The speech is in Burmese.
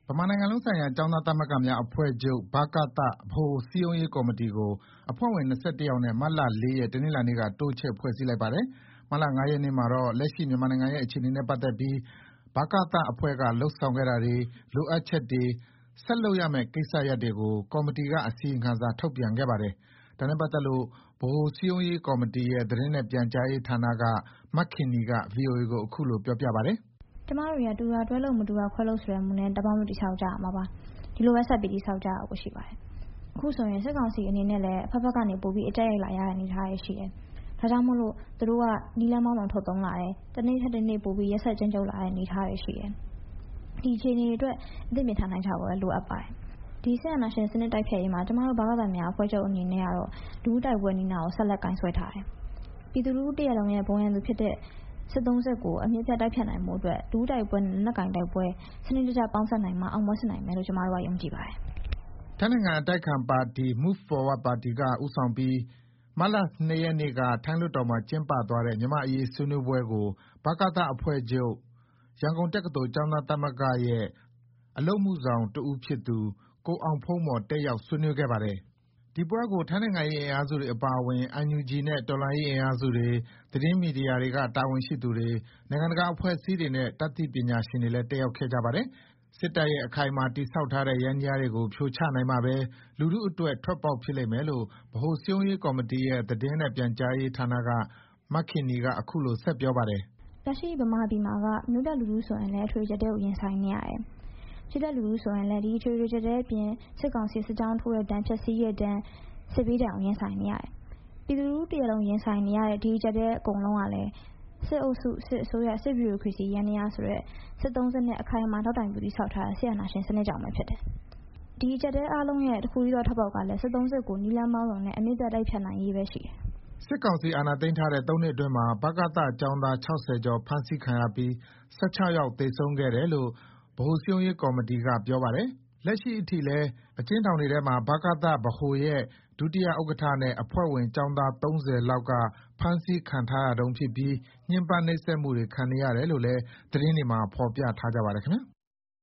ဗမာနိုင်ငံလုံးဆိုင်ရာကျောင်းသားသမဂ္ဂများအဖွဲ့ချုပ် ဗကသ ဗဟိုစည်းရုံးရေးကော်မတီကိုအဖွဲ့ဝင်21ယောက်နဲ့မတ်လ4ရက်တနင်္လာနေ့ကတိုးချဲ့ဖွဲ့စည်းလိုက်ပါတယ်။မတ်လ5ရက်နေ့မှာတော့လက်ရှိမြန်မာနိုင်ငံရဲ့အခြေအနေနဲ့ပတ်သက်ပြီးဗကသအဖွဲ့ကလုပ်ဆောင်ခဲ့တာတွေ၊လိုအပ်ချက်တွေ၊ဆက်လုပ်ရမယ့်ကိစ္စရပ်တွေကိုကော်မတီကအစီရင်ခံစာထုတ်ပြန်ခဲ့ပါတယ်။ဒါနဲ့ပတ်သက်လို့ဗဟိုစည်းရုံးရေးကော်မတီရဲ့သတင်းနဲ့ပြန်ကြားရေးဌာနကမခင်နီက VOA ကိုအခုလိုပြောပြပါတယ်။ကျမတို့ရတူတာတွဲလို့မတူတာခွဲလို့ဆိုတဲ့မူနဲ့တပေါင်းလို့တိဆောက်ကြရမှာပါဒီလိုပဲဆက်ပြီးတိဆောက်ကြရဖို့ရှိပါတယ်အခုဆိုရင်စစ်ကောင်စီအနေနဲ့လည်းအဖက်ဖက်ကနေပို့ပြီးအကြက်ရိုက်လာရတဲ့အနေအထားရရှိတယ်ဒါကြောင့်မို့လို့သူတို့ကနီလန်းမောင်းထုတ်သုံးလာတယ်တနေ့ထက်တနေ့ပို့ပြီးရက်ဆက်ကျဉ်းချုပ်လာတဲ့အနေအထားရရှိတယ်ဒီအခြေအနေတွေအတွက်အသိမြင်ထားနိုင်ကြဖို့လိုအပ်ပါတယ်ဒီဆက်အနာရှင်စနစ်တိုက်ဖျက်ရေးမှာကျမတို့ဘာသာများအဖွဲ့ချုပ်အနေနဲ့ကတော့လူဦးတိုက်ပွဲနီနာကိုဆက်လက်ကင်ဆွဲထားတယ်ပြည်သူလူထုတရလုံးရဲ့ဘုံရန်သူဖြစ်တဲ့စစ်သုံးဆက်ကိုအမြင့်ပြတ်တိုက်ဖြတ်နိုင်မှုအတွက်လူတိုက်ပွဲနဲ့လက်ကင်တိုက်ပွဲစနစ်တကျပေါင်းစပ်နိုင်မှာအောင်ပွဲဆင်နိုင်မယ်လို့ကျမတို့ကယုံကြည်ပါတယ်ထိုင်းနိုင်ငံအတိုက်ခံပါတီ Move Forward ပါတီကဦးဆောင်ပြီးမတ်လ2ရက်နေ့ကထိုင်းလွှတ်တော်မှာကျင်းပသွားတဲ့မြန်မာ့အရေးဆွေးနွေးပွဲကိုဗကသအဖွဲ့ချုပ်ရန်ကုန်တက္ကသိုလ်ကျောင်းသားသမဂ္ဂရဲ့အလုပ်အမှုဆောင်တဦးဖြစ်သူကိုအောင်ဖုန်းမော်တက်ရောက်ဆွေးနွေးခဲ့ပါတယ်။ဒီပွဲကိုထိုင်းနိုင်ငံရေးအင်အားစုတွေအပါအဝင် NUG နဲ့တော်လှန်ရေးအင်အားစုတွေ၊သတင်းမီဒီယာတွေကတာဝန်ရှိသူတွေ၊နိုင်ငံတကာအဖွဲ့အစည်းတွေနဲ့တတ်သိပညာရှင်တွေလည်းတက်ရောက်ခဲ့ကြပါတယ်။စစ်တပ်ရဲ့အခိုင်အမာတည်ဆောက်ထားတဲ့ယန္တရားတွေကိုဖြိုချနိုင်မှပဲလူထုအတွက်ထွက်ပေါက်ဖြစ်လိမ့်မယ်လို့ဗဟိုစည်းရုံးရေးကော်မတီရဲ့သတင်းနဲ့ပြန်ကြားရေးဌာနကမခင်နီကအခုလိုဆက်ပြောပါတယ်။လက်ရှိဗမာပြည်မှာကမြို့ပြလူထုဆိုရင်လည်းအထွေကျတဲ့ကိုရင်ဆိုင်နေရတယ်။စစ်တပ်လူထုဆိုရင်လည်းဒီအထွေကျတဲ့အပြင်စစ်ကောင်စီစစ်ကြောင်းထိုးတဲ့တန်းဖြက်စီးရဲ့တန်းစစ်ပေးတဲ့အောင်ရင်ဆိုင်နေရတယ်။ပြည်သူလူထုတရလုံးရင်ဆိုင်နေရတဲ့ဒီကျတဲ့အကုန်လုံးကလည်းစစ်အုပ်စုစစ်အစိုးရစစ်ဗျူရိုကရေစီရန်တရားဆိုတဲ့စစ်သုံးစစ်နဲ့အခိုင်အမာထောက်တိုင်ပြီးဆောက်ထားတဲ့ဆရာနာရှင်စနစ်ကြောင့်ပဲဖြစ်တယ်။ဒီကျတဲ့အားလုံးရဲ့တခုပြီးတော့ထပ်ပေါက်ကလည်းစစ်သုံးစစ်ကိုနီလန်းမောင်းလုံးနဲ့အမြင့်ပြတ်တိုက်ဖြတ်နိုင်ရေးပဲရှိတယ်။စစ်ကောင်စီအာဏာသိမ်းထားတဲ့3နှစ်အတွင်းမှာဗကသကျောင်းသား60ကျော်ဖမ်းဆီးခံရပြီး16ယောက်သေဆုံးခဲ့တယ်လို့ဗဟိုစည်းရုံးရေးကော်မတီကပြောပါတယ်။လက်ရှိအထိလည်းအကျဉ်းထောင်တွေထဲမှာဗကသဗဟိုရဲ့ဒုတိယဥက္ကဋ္ဌနဲ့အဖွဲ့ဝင်ကျောင်းသား30လောက်ကဖမ်းဆီးခံထားရတုန်းဖြစ်ပြီးညှဉ်းပန်းနှိပ်စက်မှုတွေခံနေရတယ်လို့လည်းသတင်းတွေမှာဖော်ပြထားကြပါတယ်ခင်ဗျာ။